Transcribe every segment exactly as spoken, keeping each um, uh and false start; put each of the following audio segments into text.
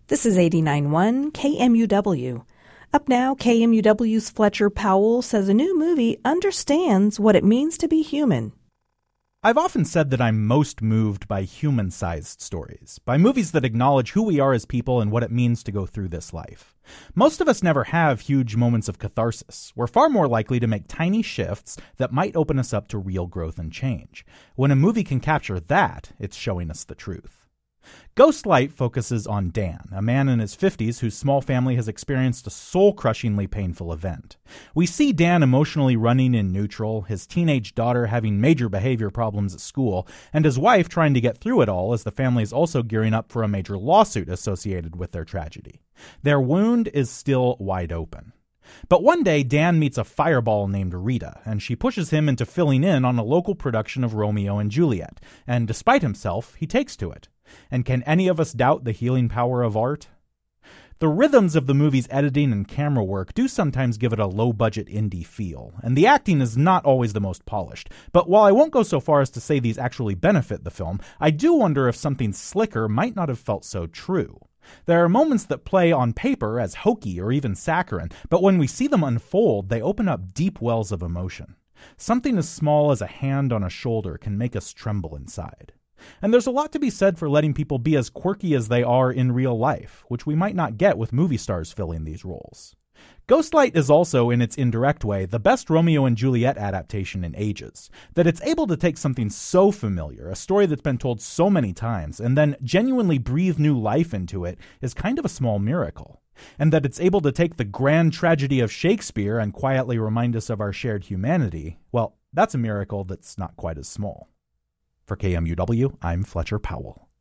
This is eighty-nine point one K M U W. Up now, K M U W's Fletcher Powell says a new movie understands what it means to be human. I've often said that I'm most moved by human-sized stories, by movies that acknowledge who we are as people and what it means to go through this life. Most of us never have huge moments of catharsis. We're far more likely to make tiny shifts that might open us up to real growth and change. When a movie can capture that, it's showing us the truth. Ghostlight focuses on Dan, a man in his fifties whose small family has experienced a soul-crushingly painful event. We see Dan emotionally running in neutral, his teenage daughter having major behavior problems at school, and his wife trying to get through it all as the family is also gearing up for a major lawsuit associated with their tragedy. Their wound is still wide open. But one day, Dan meets a fireball named Rita, and she pushes him into filling in on a local production of Romeo and Juliet, and despite himself, he takes to it. And can any of us doubt the healing power of art? The rhythms of the movie's editing and camera work do sometimes give it a low-budget indie feel, and the acting is not always the most polished. But while I won't go so far as to say these actually benefit the film, I do wonder if something slicker might not have felt so true. There are moments that play on paper as hokey or even saccharine, but when we see them unfold, they open up deep wells of emotion. Something as small as a hand on a shoulder can make us tremble inside. And there's a lot to be said for letting people be as quirky as they are in real life, which we might not get with movie stars filling these roles. Ghostlight is also, in its indirect way, the best Romeo and Juliet adaptation in ages. That it's able to take something so familiar, a story that's been told so many times, and then genuinely breathe new life into it is kind of a small miracle. And that it's able to take the grand tragedy of Shakespeare and quietly remind us of our shared humanity, well, that's a miracle that's not quite as small. For K M U W, I'm Fletcher Powell.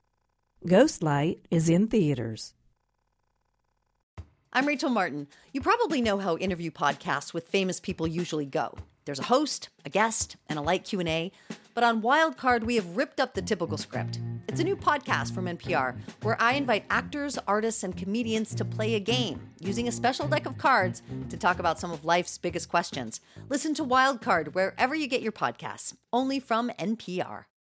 Ghostlight is in theaters. I'm Rachel Martin. You probably know how interview podcasts with famous people usually go. There's a host, a guest, and a light Q and A. But on Wildcard, we have ripped up the typical script. It's a new podcast from N P R where I invite actors, artists, and comedians to play a game using a special deck of cards to talk about some of life's biggest questions. Listen to Wildcard wherever you get your podcasts, only from N P R.